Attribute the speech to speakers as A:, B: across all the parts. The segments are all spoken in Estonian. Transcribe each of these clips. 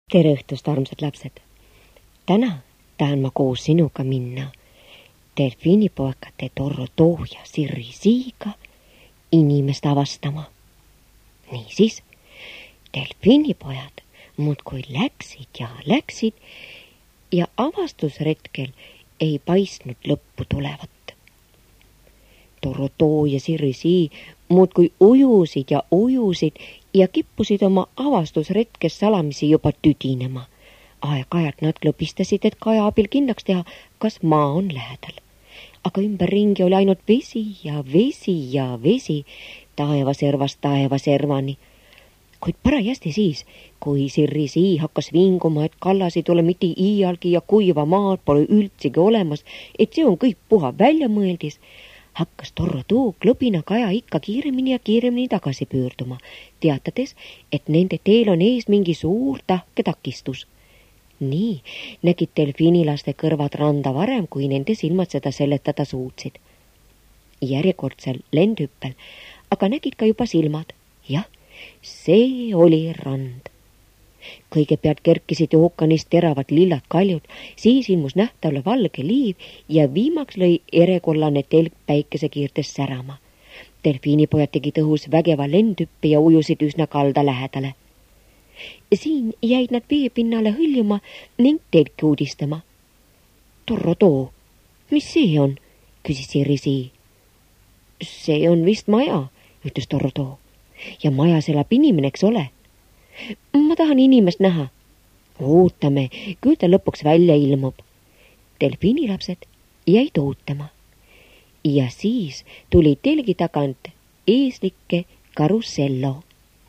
A: Tere õhtust, armsad lapsed! Täna tahan ma koos sinuga minna delfiinipoekate Torro Too ja Sirri Siiga inimest avastama. Niisiis, delfiinipojad muudkui läksid ja avastusretkel ei paistnud lõppu tulevat. Torro Too ja Sirri Sii muudkui ujusid ja kippusid oma avastusretkes salamisi juba tüdinema. Aeg-ajalt nad klõbistasid, et kaja abil kindlaks teha, kas maa on lähedal. Aga ümberringi oli ainult vesi, taevaservast taevaservani. Kuid parajasti siis, kui Sirri Sii hakkas vinguma, et kallasid ole mitte iialgi ja kuiva maad pole üldsegi olemas, et see on kõik puha väljamõeldis, hakkas Torro Too klõbina kaja ikka kiiremini tagasi pöörduma, teatades, et nende teel on ees mingi suur tahke takistus. Nii nägid delfiinilaste kõrvad randa varem, kui nende silmad seda seletada suutsid. Järjekordsel lendhüppel aga nägid ka juba silmad. Jah, see oli rand. Kõigepealt kerkisid ookeanist teravad lillad kaljud, siis ilmus nähtavale valge liiv ja viimaks lõi erekollane telk päikesekiirtes särama. Delfiinipojad tegid õhus vägeva lendhüppi ja ujusid üsna kalda lähedale. Siin jäid nad veepinnale hõljuma ning telki uudistama. Torro Too, mis see on? Küsis Sirri Sii. See on vist maja, ütles Torro Too. Ja majas elab inimene, eks ole? Ma tahan inimest näha. Ootame, küll ta lõpuks välja ilmub. Delfiinilapsed jäid ootama. Ja siis tuli telgi tagant eeslike karussello.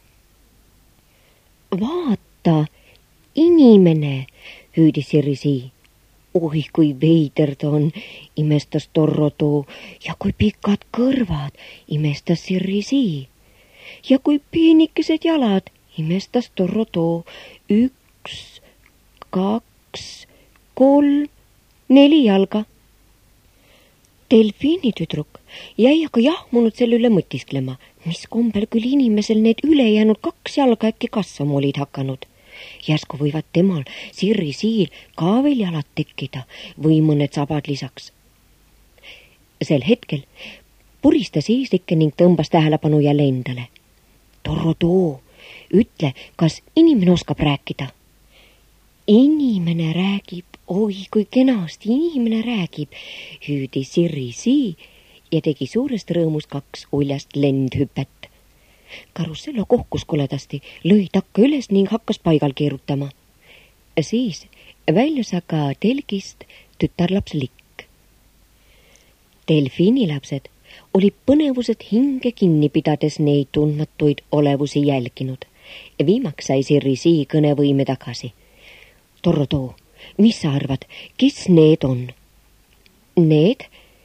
A: Vaata, inimene, hüüdis Sirri Sii. Oi, kui veider ta on, imestas Torro Too, ja kui pikad kõrvad, imestas Sirri Sii. Ja kui peenikesed jalad, imestas Torro Too. 1, 2, 3, 4 jalga. Delfiinitüdruk jäi aga jahmunud selle üle mõtisklema, mis kombel küll inimesel need ülejäänud 2 jalga äkki kasvama olid hakanud. Järsku võivad temal, Sirri Siil, ka veel jalad tekkida või mõned sabad lisaks. Sel hetkel puristas eeslikke ning tõmbas tähelepanu jälle endale. Torro Too, ütle, kas inimene oskab rääkida? Inimene räägib, oi kui kenasti inimene räägib, hüüdis Sirri Sii ja tegi suurest rõõmust 2 uljast lendhüpet. Karussello kohkus koledasti, lõi takka üles ning hakkas paigal keerutama. Siis väljus aga telgist tütarlaps Likk. Delfiinilapsed oli põnevused hinge kinni pidades neid tundmatuid olevusi jälginud. Viimaks sai Sirri Sii kõnevõime tagasi. Torro Too, mis sa arvad, kes need on? Need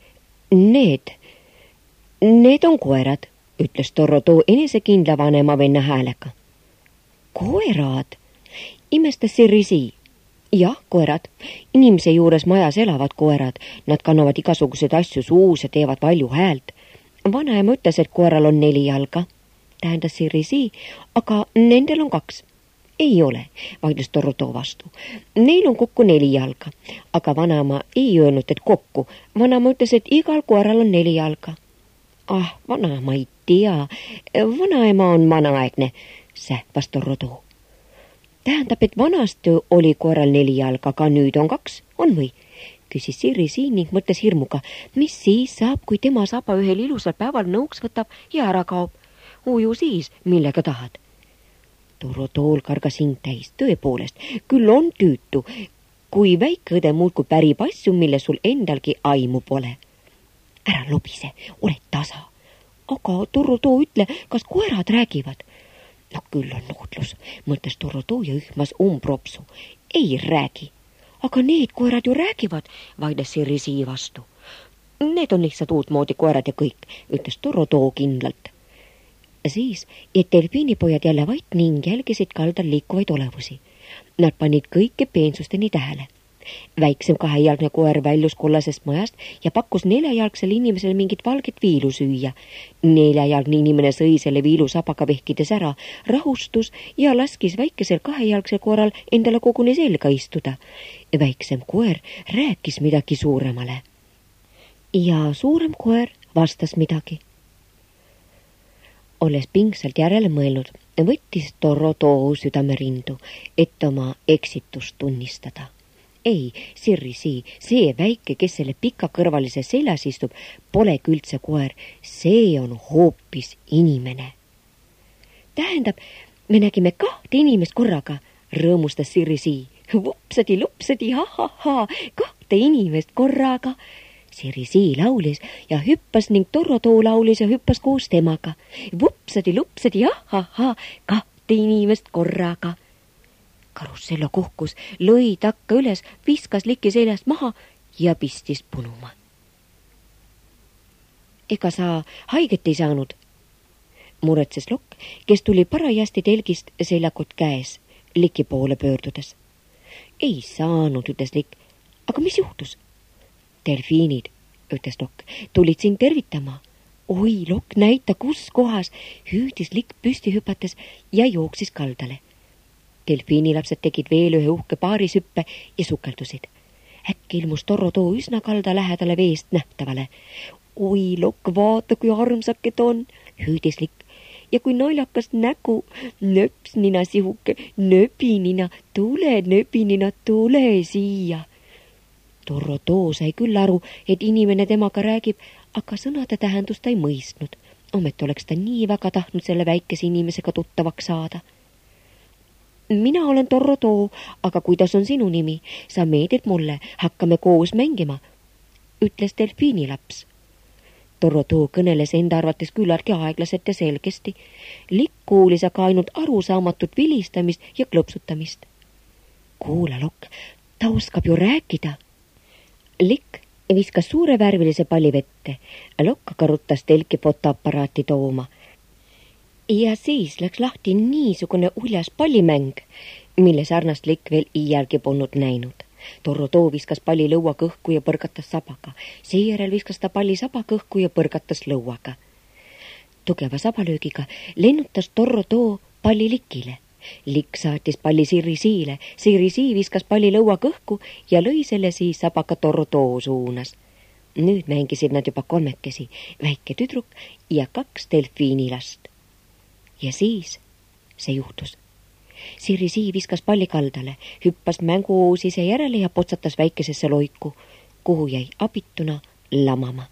A: on koerad, ütles Torro Too enesekindla vanema venna häälega. Koerad? Imestas Sirri Sii. Jah, koerad. Inimese juures majas elavad koerad. Nad kannavad igasuguseid asju suus ja teevad palju häält. Vanaema ütles, et koeral on 4 jalga. Tähendas Sirri Sii, aga nendel on 2. Ei ole, vaidles Torro Too vastu. Neil on kokku 4 jalga, aga vanaema ei öelnud, et kokku. Vanaema ütles, et igal koeral on 4 jalga. Ah, vanaema ei tea. Vanaema on vanaaegne, sähvas Torro Too. Tähendab, et vanasti oli koeral 4 jalga, aga nüüd on 2, on või? Küsis Sirri Sii ning mõtles hirmuga. Mis siis saab, kui tema saba ühel ilusal päeval nõuks võtab ja ära kaob? Uju siis, millega tahad? Torro Tool kargas hing täis, tõepoolest, küll on tüütu, kui väike õde muudkui pärib asju, mille sul endalgi aimu pole. Ära lobise, ole tasa. Aga Torro Too, ütle, kas koerad räägivad? No küll on nuhtlus, mõtles Torro Too ja ühmas umbropsu. Ei räägi. Aga need koerad ju räägivad, vaidles Sirri Sii vastu. Need on lihtsalt uutmoodi koerad ja kõik, ütles Torro Too kindlalt. Siis jäid delfiinipojad jälle vait ning jälgisid kaldal liikuvaid olevusi. Nad panid kõike peensusteni tähele. Väiksem kahejalgne koer väljus kollasest majast ja pakkus neljajalgsele inimesele mingit valget viilu süüa. Neljajalgne inimene sõi selle viilu sabaga vehkides ära, rahustus ja laskis väikesel kahejalgsel koeral endale koguni selga istuda. Väiksem koer rääkis midagi suuremale. Ja suurem koer vastas midagi. Olles pingsalt järele mõelnud, võttis Dorotoo südamerindu, et oma eksitust tunnistada. Ei, Sirrisi, see väike, kes selle pikakõrvalise seljas istub, polegi üldse koer, see on hoopis inimene. Tähendab, me nägime 2 inimest korraga, rõõmustas Sirrisi. Vupsadi, lupsadi, ha-ha-ha, 2 inimest korraga. Sirrisi laulis ja hüppas ning Dorotoo laulis ja hüppas koos temaga. Vupsadi, lupsadi, ha-ha-ha, 2 inimest korraga. Karussello kuhkus, lõi takka üles, viskas liki seljast maha ja pistis punuma. Ega sa haiget ei saanud? Muretses Lokk, kes tuli parajasti telgist seljakott käes, liki poole pöördudes. Ei saanud, ütles lik. Aga mis juhtus? Delfiinid, ütles Lokk, tulid sind tervitama. Oi, Lokk, näita, kus kohas, hüüdis lik püsti hüpates ja jooksis kaldale. Delfiinilapsed tegid veel ühe uhke paarisüppe ja sukeldusid. Äkki ilmus Dorotoo üsna kalda lähedale veest nähtavale. Oi, Lokk, vaata, kui armsake ta on, hüüdis lik. Ja kui naljakas nägu, nöpsnina sihuke, nöbinina, tule siia. Dorotoo sai küll aru, et inimene temaga räägib, aga sõnade tähendust ta ei mõistnud. Ometi oleks ta nii väga tahtnud selle väikese inimesega tuttavaks saada. Mina olen Dorotoo, aga kuidas on sinu nimi? Sa meeldid mulle, hakkame koos mängima, ütles delfiinilaps. Dorotoo kõneles enda arvates küllaltki aeglaselt ja selgesti. Lik kuulis aga ainult arusaamatut vilistamist ja klõpsutamist. Kuula, Lokk, ta oskab ju rääkida. Lik viskas suure värvilise palli vette. Lokk karutas telki fotoaparaati tooma. Ja siis läks lahti niisugune uljas pallimäng, mille sarnast Lik veel iialgi polnud näinud. Dorotoo viskas palli lõuaga õhku ja põrgatas sabaga. Seejärel viskas ta palli sabaga õhku ja põrgatas lõuaga. Tugeva sabalöögiga lennutas Dorotoo palli Likile. Lik saatis palli Sirrisiile. Sirrisi viskas palli lõuaga õhku ja lõi selle siis sabaga Dorotoo suunas. Nüüd mängisid nad juba 3, väike tüdruk ja 2 delfiinilast. Ja siis see juhtus. Sirrisi viskas palli kaldale, hüppas mänguoosise järele ja potsatas väikesesse loiku, kuhu jäi abituna lamama.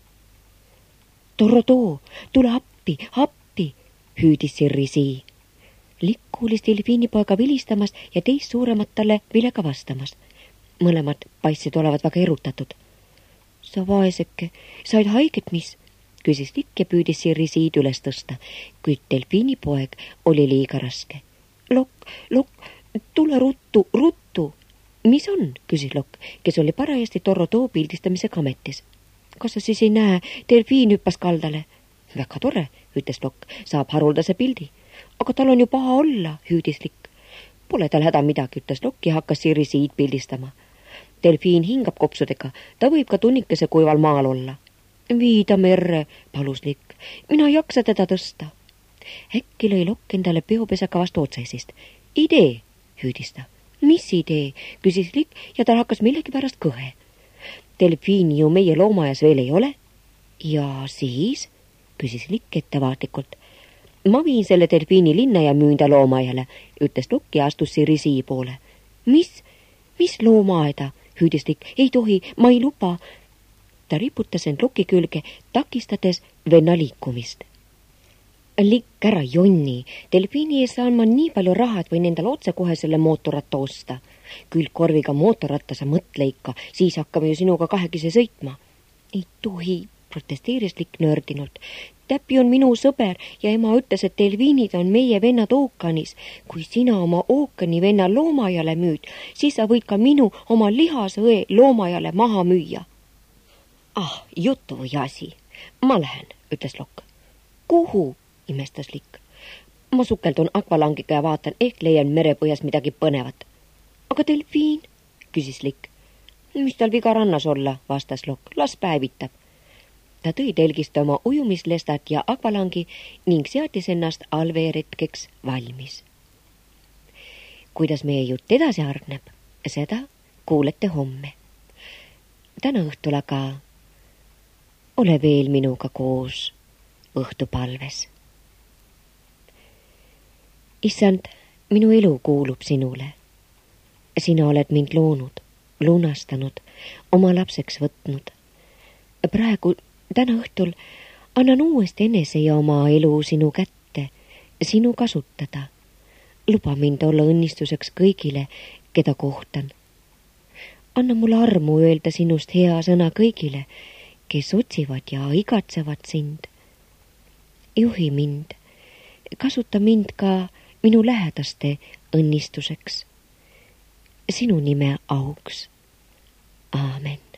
A: Dorotoo, tule appi, hüüdis Sirrisi. Lik kuulis delfiinipoega vilistamas ja teist suuremat talle vilega vastamas. Mõlemad paistsid olevat väga erutatud. Sa vaeseke, said haiget mis? Küsis Lik ja püüdis Sirrisiid üles tõsta, kuid delfiinipoeg oli liiga raske. Lokk, tule ruttu. Mis on, küsis Lokk, kes oli parajasti Dorotoo pildistamisega ametis. Kas sa siis ei näe, delfiin hüppas kaldale? Väga tore, ütles Lokk, saab haruldase pildi. Aga tal on ju paha olla, hüüdis Lik. Pole tal häda midagi, ütles Lokk ja hakkas Sirrisiid pildistama. Delfiin hingab kopsudega, ta võib ka tunnikese kuival maal olla. Viida merre, palus Lik, mina ei jaksa teda tõsta. Äkki lõi Lokk endale peopesaga vastu otsaisist. Idee, hüüdis ta. Mis idee, küsis Lik ja tal hakkas millegipärast kõhe. Delfiini ju meie loomaaias veel ei ole. Ja siis, küsis Lik ettevaatlikult. Ma viin selle delfiini linna ja müün ta loomaaiale, ütles Lokk ja astus Sirrisi poole. Mis loomaaeda, hüüdis Lik, ei tohi, ma ei luba. Ta riputas end Lokki külge, takistades venna liikumist. Lik, ära jonni, delfiini ees saan ma nii palju raha, et võin endale otse kohe selle mootorratta osta. Küll korviga mootorratta sa mõtle ikka, siis hakkame ju sinuga 2 sõitma. Ei tohi, protesteeris Lik nördinult. Täppi on minu sõber ja ema ütles, et delfiinid on meie vennad ookeanis. Kui sina oma ookeani venna loomaaiale müüd, siis sa võid ka minu oma lihasõe loomaaiale maha müüa. Ah, jutu või asi. Ma lähen, ütles Lokk. Kuhu? Imestas Lik. Ma sukeldun akvalangiga ja vaatan, ehk leian merepõhjas midagi põnevat. Aga delfiin? Küsis Lik. Mis tal viga rannas olla, vastas Lokk, las päevitab. Ta tõi telgist oma ujumislestat ja akvalangi ning seadis ennast allveeretkeks valmis. Kuidas meie jutt edasi hargneb, seda kuulete homme. Täna õhtul aga ole veel minuga koos õhtupalves. Issand, minu elu kuulub sinule. Sina oled mind loonud, lunastanud, oma lapseks võtnud. Praegu, täna õhtul, annan uuesti enese ja oma elu sinu kätte, sinu kasutada. Luba mind olla õnnistuseks kõigile, keda kohtan. Anna mulle armu öelda sinust hea sõna kõigile, kes otsivad ja igatsevad sind. Juhi mind, kasuta mind ka minu lähedaste õnnistuseks. Sinu nime auks. Aamen.